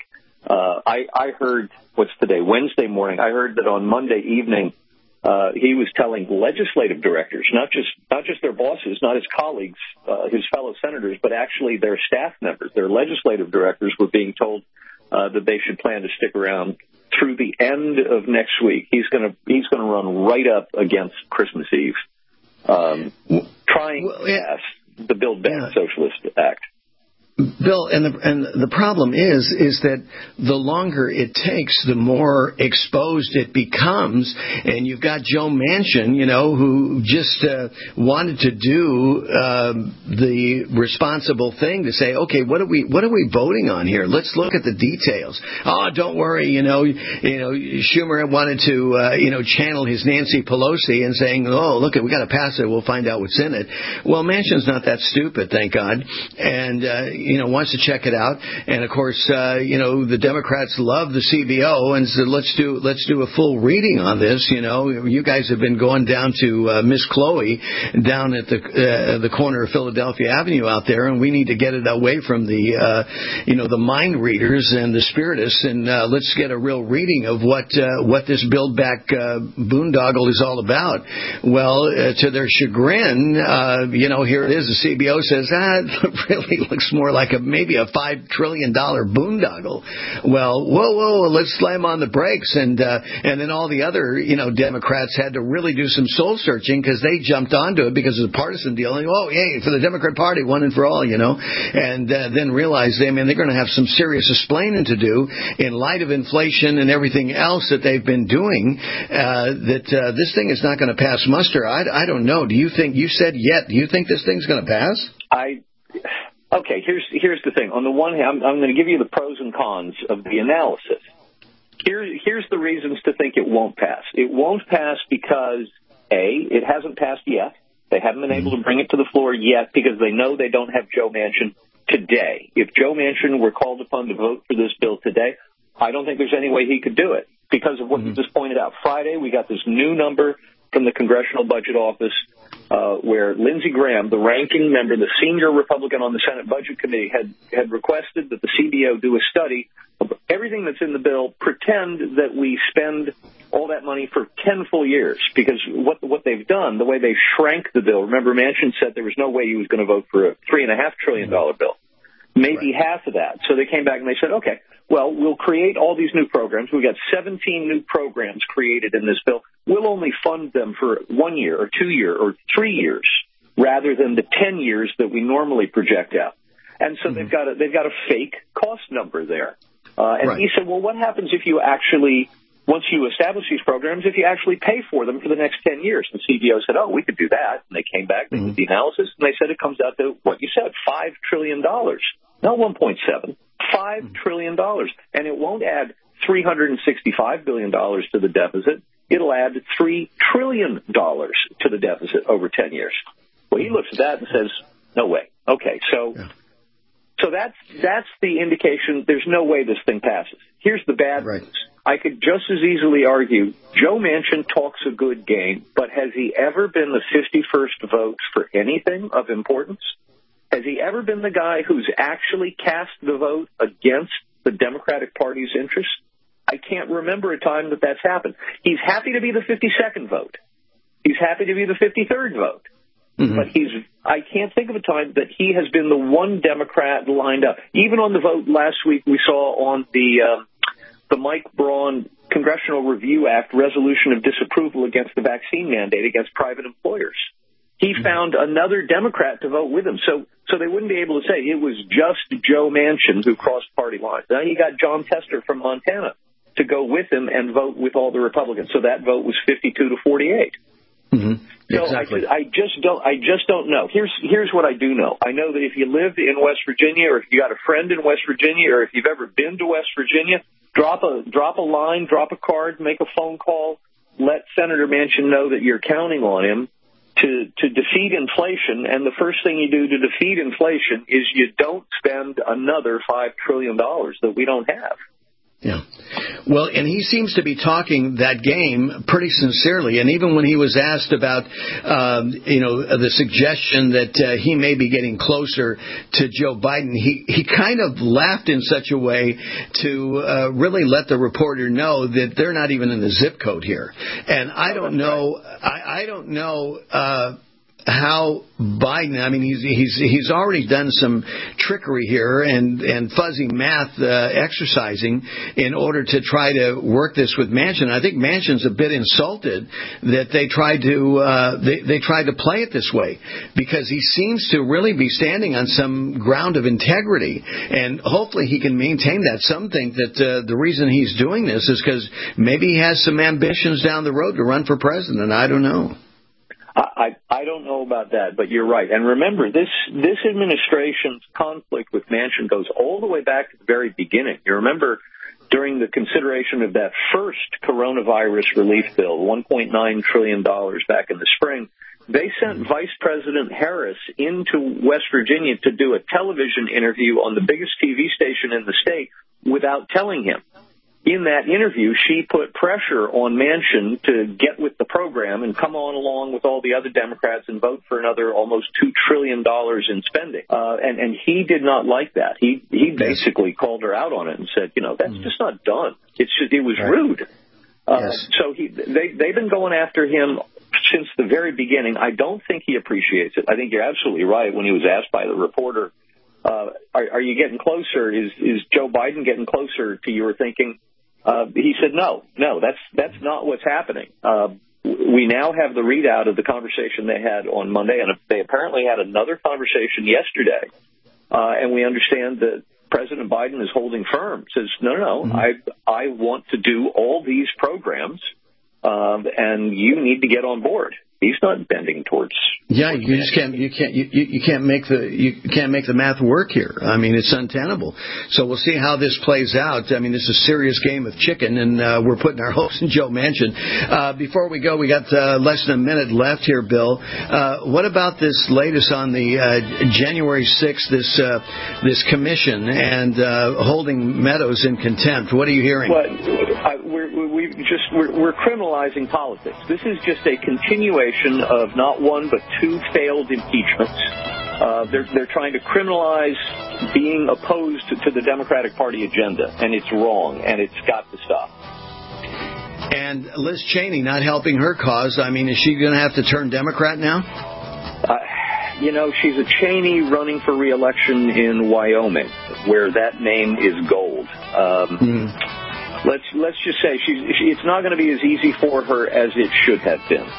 I heard, what's today, Wednesday morning, I heard that on Monday evening he was telling legislative directors, not just their bosses, not his colleagues, his fellow senators, but actually their staff members, their legislative directors were being told that they should plan to stick around through the end of next week, he's going to run right up against Christmas Eve, trying to pass the Build Back Socialist Act. Bill, and the problem is that the longer it takes, the more exposed it becomes. And you've got Joe Manchin, who just wanted to do the responsible thing to say, okay, what are we voting on here? Let's look at the details. Oh, don't worry, Schumer wanted to channel his Nancy Pelosi and saying, oh, look, we got to pass it. We'll find out what's in it. Well, Manchin's not that stupid, thank God, and wants to check it out. And of course, the Democrats love the CBO and said, let's do a full reading on this. You guys have been going down to Miss Chloe down at the corner of Philadelphia Avenue out there, and we need to get it away from the mind readers and the spiritists, and let's get a real reading of what this Build Back boondoggle is all about. Well, to their chagrin, here it is. The CBO says, it really looks more like maybe a $5 trillion boondoggle. Well, whoa, let's slam on the brakes. And then all the other, Democrats had to really do some soul searching because they jumped onto it because of the partisan deal. And, oh, yay, for the Democrat Party, one and for all, and then realized, they're going to have some serious explaining to do in light of inflation and everything else that they've been doing, that this thing is not going to pass muster. I don't know. Do you think, you said yet, do you think this thing's going to pass? Okay, here's the thing. On the one hand, I'm going to give you the pros and cons of the analysis. Here's the reasons to think it won't pass. It won't pass because, A, it hasn't passed yet. They haven't been able to bring it to the floor yet because they know they don't have Joe Manchin today. If Joe Manchin were called upon to vote for this bill today, I don't think there's any way he could do it because of what you just pointed out. Friday, we got this new number from the Congressional Budget Office where Lindsey Graham, the ranking member, the senior Republican on the Senate Budget Committee, had requested that the CBO do a study of everything that's in the bill, pretend that we spend all that money for 10 full years. Because what they've done, the way they shrank the bill, remember Manchin said there was no way he was going to vote for a $3.5 trillion bill. Maybe half of that. So they came back and they said, okay, well, we'll create all these new programs. We've got 17 new programs created in this bill. We'll only fund them for 1 year or 2 years or 3 years rather than the 10 years that we normally project out. And so they've got a fake cost number there. He said, well, what happens if you actually, once you establish these programs, if you actually pay for them for the next 10 years? And CBO said, oh, we could do that. And they came back, they did the analysis, and they said it comes out to what you said, $5 trillion. Not 1.7, $5 trillion. And it won't add $365 billion to the deficit. It'll add $3 trillion to the deficit over 10 years. Well, he looks at that and says, no way. Okay, so that's the indication there's no way this thing passes. Here's the bad news. I could just as easily argue Joe Manchin talks a good game, but has he ever been the 51st vote for anything of importance? Has he ever been the guy who's actually cast the vote against the Democratic Party's interests? I can't remember a time that that's happened. He's happy to be the 52nd vote. He's happy to be the 53rd vote. But I can't think of a time that he has been the one Democrat lined up. Even on the vote last week we saw on the Mike Braun Congressional Review Act resolution of disapproval against the vaccine mandate against private employers. He found another Democrat to vote with him. So they wouldn't be able to say it was just Joe Manchin who crossed party lines. Now he got John Tester from Montana to go with him and vote with all the Republicans. So that vote was 52 to 48. So exactly. I just don't know. Here's what I do know. I know that if you live in West Virginia, or if you got a friend in West Virginia, or if you've ever been to West Virginia, drop a line, drop a card, make a phone call, let Senator Manchin know that you're counting on him to defeat inflation. And the first thing you do to defeat inflation is you don't spend another $5 trillion that we don't have. Yeah. Well, and he seems to be talking that game pretty sincerely. And even when he was asked about, the suggestion that he may be getting closer to Joe Biden, he kind of laughed in such a way to really let the reporter know that they're not even in the zip code here. And I don't know. I don't know. how Biden, I mean, he's already done some trickery here and fuzzy math exercising in order to try to work this with Manchin. I think Manchin's a bit insulted that they tried to play it this way, because he seems to really be standing on some ground of integrity, and hopefully he can maintain that. Some think that the reason he's doing this is because maybe he has some ambitions down the road to run for president. I don't know. I don't know about that, but you're right. And remember, this administration's conflict with Manchin goes all the way back to the very beginning. You remember during the consideration of that first coronavirus relief bill, $1.9 trillion back in the spring, they sent Vice President Harris into West Virginia to do a television interview on the biggest TV station in the state without telling him. In that interview, she put pressure on Manchin to get with the program and come on along with all the other Democrats and vote for another almost $2 trillion in spending. And he did not like that. He basically called her out on it and said, that's just not done. It was rude. So they've been going after him since the very beginning. I don't think he appreciates it. I think you're absolutely right when he was asked by the reporter, are you getting closer? Is Joe Biden getting closer to your thinking? He said, no, that's not what's happening. We now have the readout of the conversation they had on Monday, and they apparently had another conversation yesterday. And we understand that President Biden is holding firm, says, no, I want to do all these programs, and you need to get on board. He's not bending towards. Yeah, you can't make the math work here. I mean, it's untenable. So we'll see how this plays out. I mean, this is a serious game of chicken, and we're putting our hopes in Joe Manchin. Before we go, we got less than a minute left here, Bill. What about this latest on the January 6th? This commission and holding Meadows in contempt. What are you hearing? Well, we're criminalizing politics. This is just a continuation of not one but two failed impeachments. They're trying to criminalize being opposed to the Democratic Party agenda, and it's wrong, and it's got to stop. And Liz Cheney not helping her cause. I mean, is she going to have to turn Democrat now? She's a Cheney running for re-election in Wyoming, where that name is gold. Let's just say it's not going to be as easy for her as it should have been.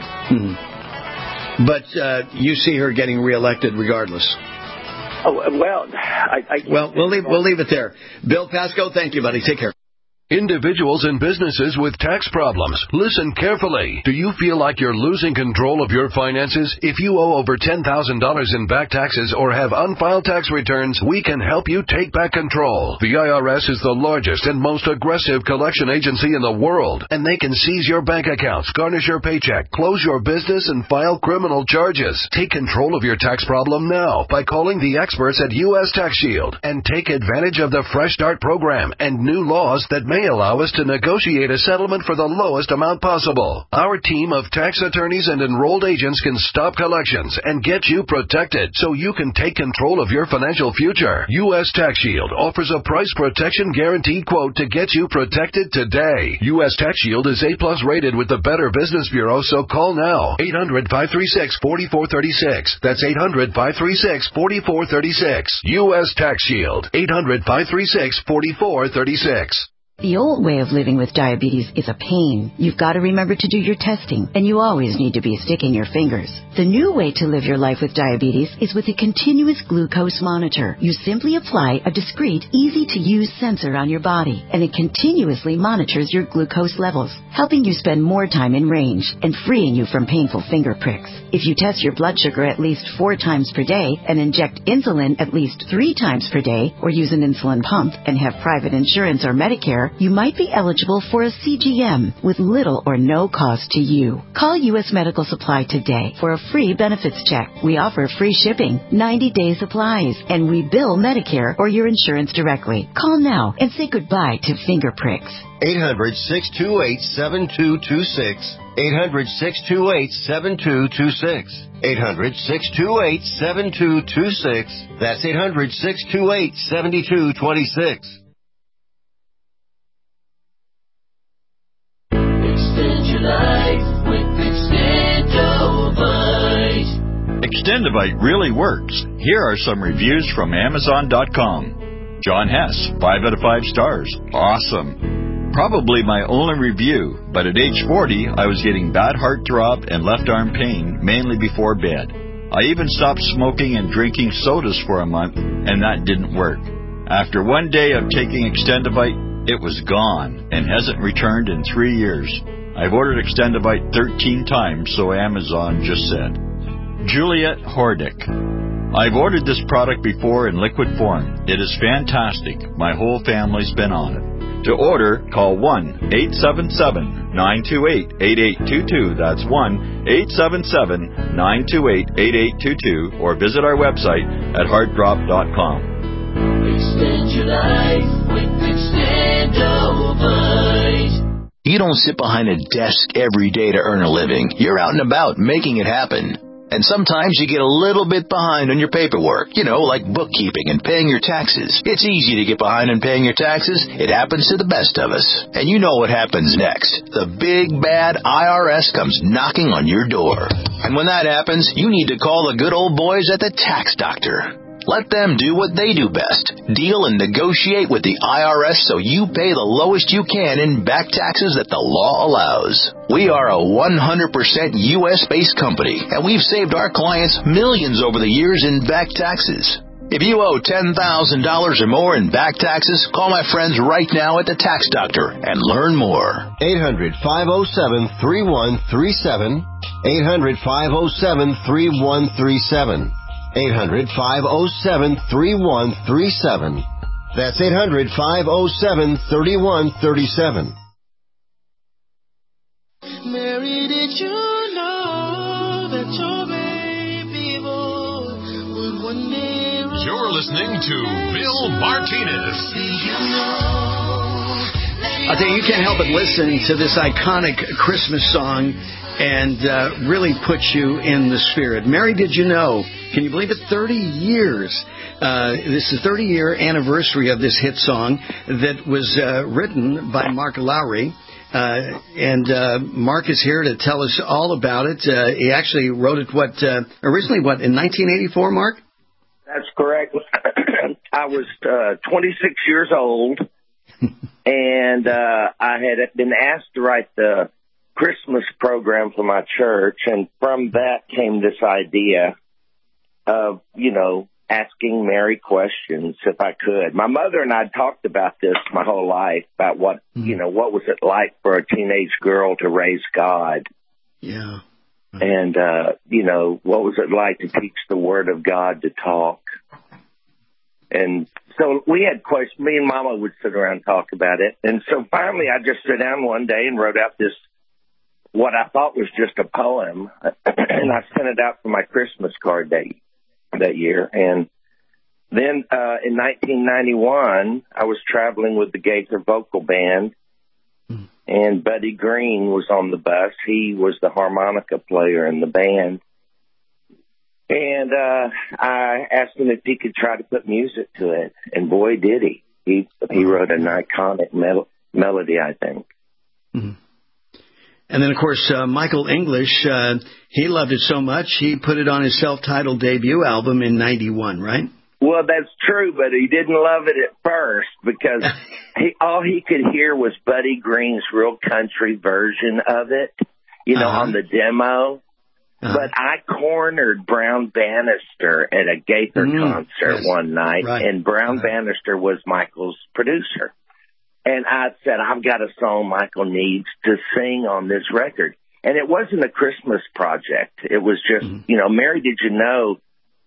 But you see her getting reelected regardless. Oh, well, we'll leave it there. Bill Pasco, thank you, buddy. Take care. Individuals and businesses with tax problems, listen carefully. Do you feel like you're losing control of your finances? If you owe over $10,000 in back taxes or have unfiled tax returns, we can help you take back control. The IRS is the largest and most aggressive collection agency in the world, and they can seize your bank accounts, garnish your paycheck, close your business, and file criminal charges. Take control of your tax problem now by calling the experts at U.S. Tax Shield and take advantage of the Fresh Start program and new laws that may allow us to negotiate a settlement for the lowest amount possible. Our team of tax attorneys and enrolled agents can stop collections and get you protected so you can take control of your financial future. U.S. Tax Shield offers a price protection guaranteed quote to get you protected today. U.S. Tax Shield is A+ rated with the Better Business Bureau, so call now. 800-536-4436. That's 800-536-4436. U.S. Tax Shield. 800-536-4436. The old way of living with diabetes is a pain. You've got to remember to do your testing, and you always need to be sticking your fingers. The new way to live your life with diabetes is with a continuous glucose monitor. You simply apply a discreet, easy-to-use sensor on your body, and it continuously monitors your glucose levels, helping you spend more time in range and freeing you from painful finger pricks. If you test your blood sugar at least 4 times per day and inject insulin at least 3 times per day, or use an insulin pump and have private insurance or Medicare, you might be eligible for a CGM with little or no cost to you. Call U.S. Medical Supply today for a free benefits check. We offer free shipping, 90-day supplies, and we bill Medicare or your insurance directly. Call now and say goodbye to finger pricks. 800-628-7226. 800-628-7226. 800-628-7226. That's 800-628-7226. Extend your life with Extendovite. Extendivite really works. Here are some reviews from Amazon.com. John Hess, 5 out of 5 stars. Awesome. Probably my only review, but at age 40, I was getting bad heartthrob and left arm pain, mainly before bed. I even stopped smoking and drinking sodas for a month, and that didn't work. After one day of taking Extendivite, it was gone and hasn't returned in 3 years. I've ordered Extendivite 13 times, so Amazon just said. Juliet Hordick. I've ordered this product before in liquid form. It is fantastic. My whole family's been on it. To order, call 1-877-928-8822. That's 1-877-928-8822. Or visit our website at heartdrop.com. Extend your life with Extendivite. You don't sit behind a desk every day to earn a living. You're out and about making it happen. And sometimes you get a little bit behind on your paperwork, like bookkeeping and paying your taxes. It's easy to get behind on paying your taxes. It happens to the best of us. And you know what happens next. The big, bad IRS comes knocking on your door. And when that happens, you need to call the good old boys at the Tax Doctor. Let them do what they do best. Deal and negotiate with the IRS so you pay the lowest you can in back taxes that the law allows. We are a 100% U.S.-based company, and we've saved our clients millions over the years in back taxes. If you owe $10,000 or more in back taxes, call my friends right now at the Tax Doctor and learn more. 800-507-3137. 800-507-3137. 800-507-3137. That's 800-507-3137. Mary, did you know that your baby boy would one day... You're listening to Bill Martinez. I'll tell you, you can't help but listen to this iconic Christmas song and really put you in the spirit. Mary, did you know? Can you believe it? 30 years. This is the 30-year anniversary of this hit song that was written by Mark Lowry. And Mark is here to tell us all about it. He actually wrote it, originally in 1984, Mark? That's correct. I was 26 years old, and I had been asked to write the Christmas program for my church, and from that came this idea of, asking Mary questions if I could. My mother and I talked about this my whole life, about what was it like for a teenage girl to raise God? Yeah. And, what was it like to teach the Word of God to talk? And so we had questions. Me and Mama would sit around and talk about it. And so finally I just sat down one day and wrote out what I thought was just a poem, and I sent it out for my Christmas card that year. And then in 1991, I was traveling with the Gaither Vocal Band, and Buddy Green was on the bus. He was the harmonica player in the band. And I asked him if he could try to put music to it, and boy, did he. He wrote an iconic melody, I think. Mm-hmm. And then, of course, Michael English, he loved it so much, he put it on his self-titled debut album in 91, right? Well, that's true, but he didn't love it at first because all he could hear was Buddy Green's real country version of it, on the demo. But I cornered Brown Bannister at a Gaither concert one night, and Brown Bannister was Michael's producer. And I said, I've got a song Michael needs to sing on this record. And it wasn't a Christmas project. It was just, Mary, Did You Know,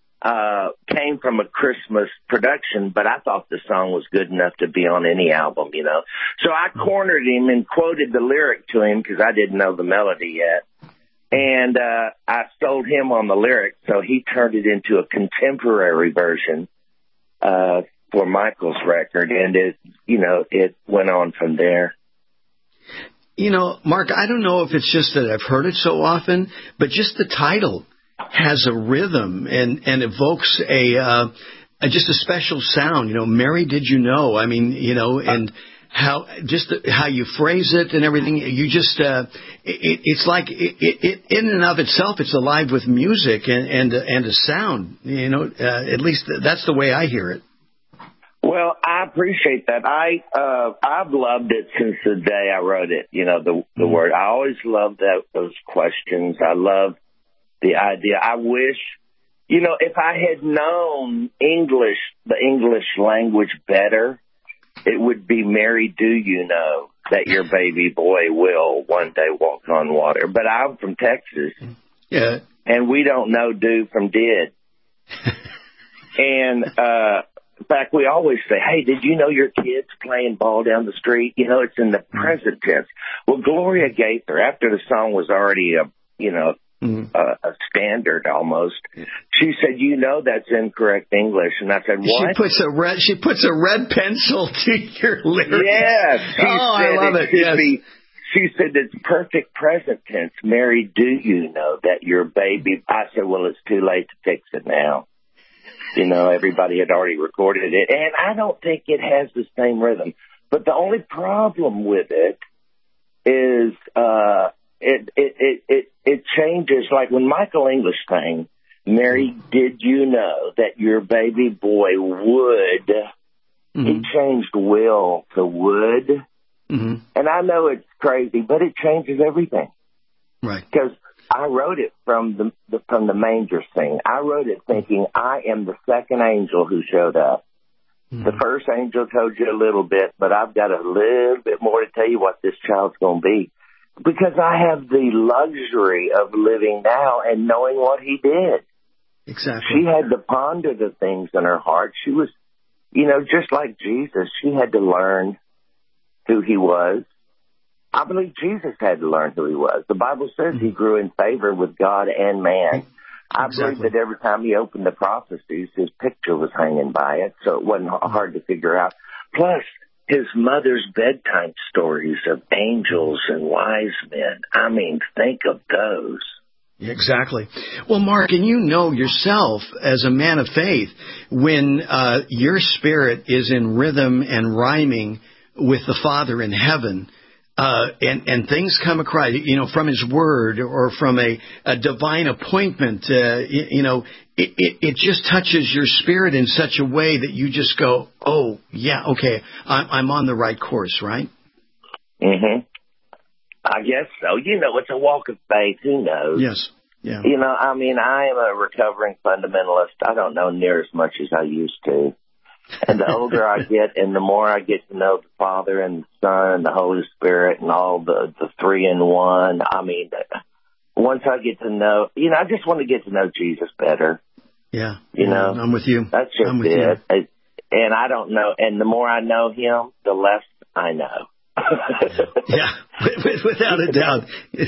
came from a Christmas production, but I thought the song was good enough to be on any album, So I cornered him and quoted the lyric to him because I didn't know the melody yet. And I sold him on the lyric, so he turned it into a contemporary version for Michael's record, and it went on from there. Mark, I don't know if it's just that I've heard it so often, but just the title has a rhythm and evokes just a special sound. Mary, Did You Know? I mean, and how you phrase it and everything. You just it's like it in and of itself. It's alive with music and a sound. At least that's the way I hear it. Well, I appreciate that. I've loved it since the day I wrote it. The word. I always loved those questions. I love the idea. I wish, if I had known the English language better, it would be, Mary, do you know that your baby boy will one day walk on water? But I'm from Texas. Yeah. And we don't know do from did. And, in fact, we always say, hey, did you know your kid's playing ball down the street? It's in the present tense. Well, Gloria Gaither, after the song was already a standard almost, she said, that's incorrect English. And I said, what? She puts a red pencil to your lyrics. Yes. I love it. Yes. She said it's perfect present tense. Mary, do you know that your baby? I said, well, it's too late to fix it now. Everybody had already recorded it. And I don't think it has the same rhythm. But the only problem with it is it changes. Like when Michael English sang, Mary, did you know that your baby boy would? He changed will to would. And I know it's crazy, but it changes everything. Right. Because I wrote it from the manger scene. I wrote it thinking I am the second angel who showed up. The first angel told you a little bit, but I've got a little bit more to tell you what this child's going to be. Because I have the luxury of living now and knowing what he did. Exactly. She had to ponder the things in her heart. She was, just like Jesus, she had to learn who he was. I believe Jesus had to learn who he was. The Bible says he grew in favor with God and man. I believe that every time he opened the prophecies, his picture was hanging by it, so it wasn't hard to figure out. Plus, his mother's bedtime stories of angels and wise men. I mean, think of those. Exactly. Well, Mark, and yourself as a man of faith, when your spirit is in rhythm and rhyming with the Father in heaven, and things come across, from his word or from a divine appointment, it just touches your spirit in such a way that you just go, oh, yeah, okay, I'm on the right course, right? Mm-hmm. I guess so. It's a walk of faith. Who knows? Yes. Yeah. I am a recovering fundamentalist. I don't know near as much as I used to. And the older I get and the more I get to know the Father and the Son and the Holy Spirit and all the three in one, once I get to know, I just want to get to know Jesus better. Yeah. I'm with you. That's just it. And I don't know. And the more I know him, the less I know. Yeah, without a doubt.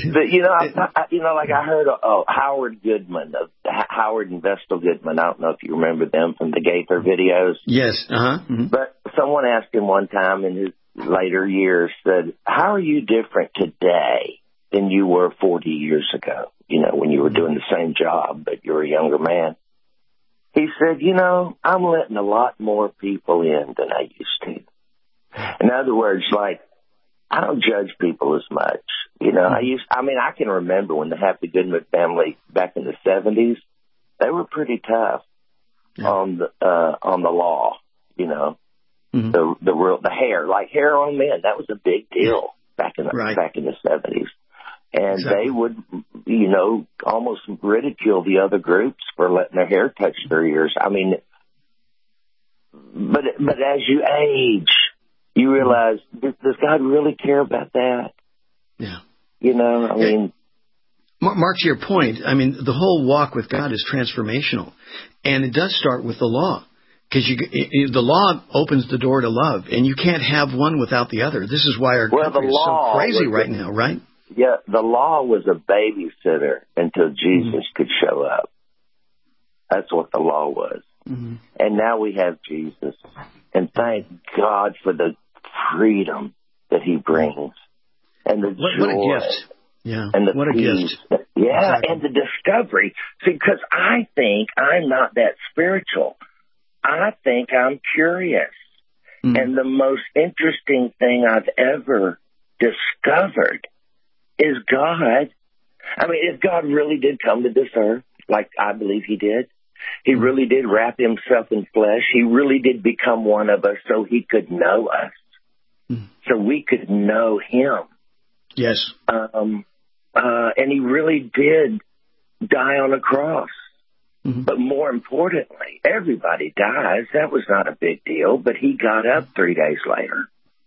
But, I heard Howard Goodman, Howard and Vestal Goodman. I don't know if you remember them from the Gaither videos. Yes. Mm-hmm. But someone asked him one time in his later years, said, how are you different today than you were 40 years ago? When you were doing the same job, but you're a younger man. He said, I'm letting a lot more people in than I used to. In other words, I don't judge people as much. I can remember when the Happy Goodman family back in the 70s, they were pretty tough on the law, the hair, like hair on men. That was a big deal back in the 70s. And they would, almost ridicule the other groups for letting their hair touch their ears. But as you age, you realize, does God really care about that? Yeah. Mark, to your point, the whole walk with God is transformational. And it does start with the law. Because the law opens the door to love. And you can't have one without the other. This is why our country is so crazy right now, right? Yeah, the law was a babysitter until Jesus could show up. That's what the law was. Mm-hmm. And now we have Jesus. And thank God for the freedom that he brings. And the joy. What a gift. Yeah. And the what a peace. gift. Yeah, exactly. And the discovery. See, because I think I'm not that spiritual. I think I'm curious. And the most interesting thing I've ever discovered is God. I mean, if God really did come to this earth, like I believe he did, he really did wrap himself in flesh. He really did become one of us so he could know us, so we could know him. Yes. And he really did die on a cross. But more importantly, everybody dies. That was not a big deal, but he got up 3 days later.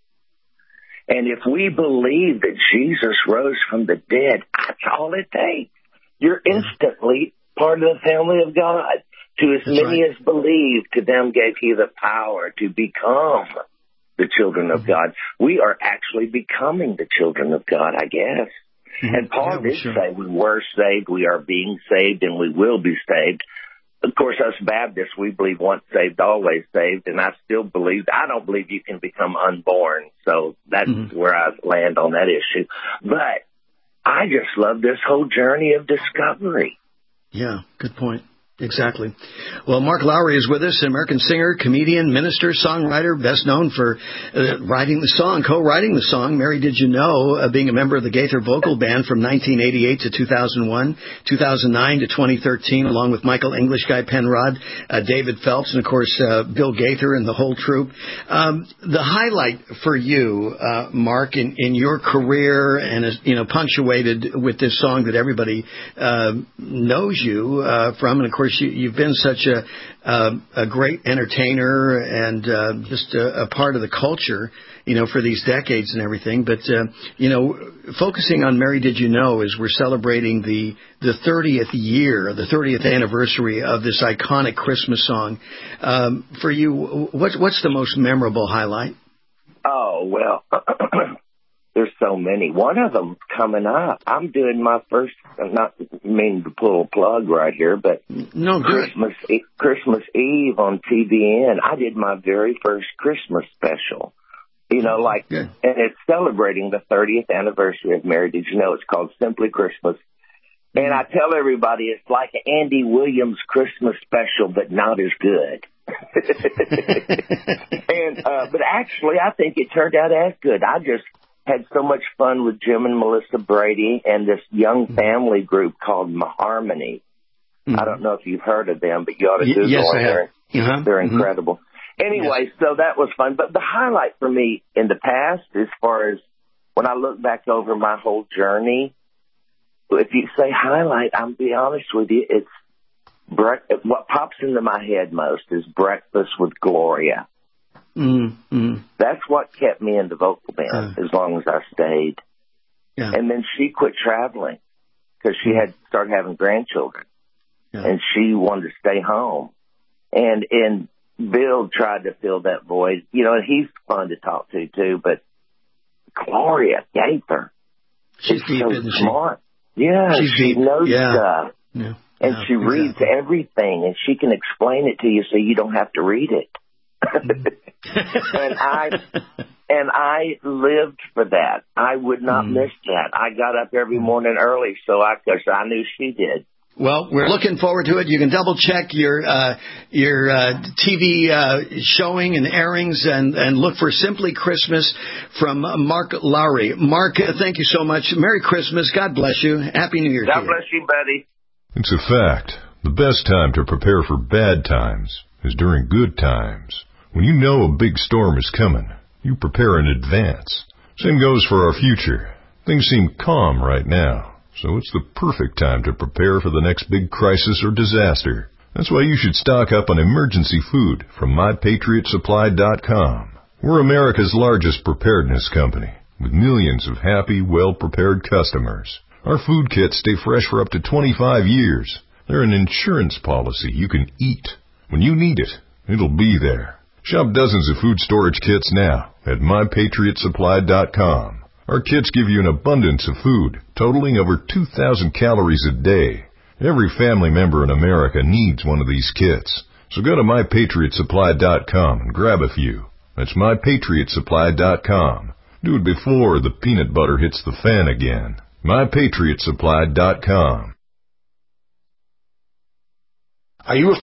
And if we believe that Jesus rose from the dead, that's all it takes. You're instantly part of the family of God. To as many as believe, to them gave he the power to become the children of God. We are actually becoming the children of God, I guess. And Paul did say we were saved, we are being saved, and we will be saved. Of course, us Baptists, we believe once saved, always saved, and I still believe, I don't believe you can become unborn, so that's where I land on that issue. But I just love this whole journey of discovery. Yeah, good point. Exactly. Well, Mark Lowry is with us, an American singer, comedian, minister, songwriter, best known for co-writing the song, Mary Did You Know, being a member of the Gaither Vocal Band from 1988 to 2001, 2009 to 2013, along with Michael English, Guy Penrod, David Phelps, and, of course, Bill Gaither and the whole troupe. The highlight for you, Mark, in your career, and punctuated with this song that everybody knows you from, and, of course, you've been such a great entertainer and just a part of the culture, for these decades and everything. But, focusing on Mary Did You Know as we're celebrating the 30th year, the 30th anniversary of this iconic Christmas song. For you, what's the most memorable highlight? Oh, well, there's so many. One of them coming up. I'm doing my first, I'm not meaning to pull a plug right here, but Christmas Eve on TBN, I did my very first Christmas special. And it's celebrating the 30th anniversary of Mary Did You Know. It's called Simply Christmas. And I tell everybody it's like an Andy Williams Christmas special, but not as good. But actually, I think it turned out as good. I just had so much fun with Jim and Melissa Brady and this young family group called Harmony. I don't know if you've heard of them, but you ought to Google them. They're incredible. Anyway, so that was fun. But the highlight for me in the past, as far as when I look back over my whole journey, if you say highlight, I'll be honest with you, it's what pops into my head most is Breakfast with Gloria. That's what kept me in the vocal band as long as I stayed. And then she quit traveling because she had started having grandchildren, and she wanted to stay home. And Bill tried to fill that void, and he's fun to talk to too. But Gloria Gaither, she's so smart. Yeah, she knows stuff. And she reads everything, and she can explain it to you so you don't have to read it. And I lived for that. I would not miss that. I got up every morning early because I knew she did. Well, we're looking forward to it. You can double check your TV showing and airings and look for Simply Christmas from Mark Lowry. Mark, thank you so much. Merry Christmas. God bless you. Happy New Year. God bless you, buddy. It's a fact. The best time to prepare for bad times is during good times. When you know a big storm is coming, you prepare in advance. Same goes for our future. Things seem calm right now, so it's the perfect time to prepare for the next big crisis or disaster. That's why you should stock up on emergency food from MyPatriotSupply.com. We're America's largest preparedness company, with millions of happy, well-prepared customers. Our food kits stay fresh for up to 25 years. They're an insurance policy you can eat. When you need it, it'll be there. Shop dozens of food storage kits now at MyPatriotSupply.com. Our kits give you an abundance of food, totaling over 2,000 calories a day. Every family member in America needs one of these kits. So go to MyPatriotSupply.com and grab a few. That's MyPatriotSupply.com. Do it before the peanut butter hits the fan again. MyPatriotSupply.com. Are you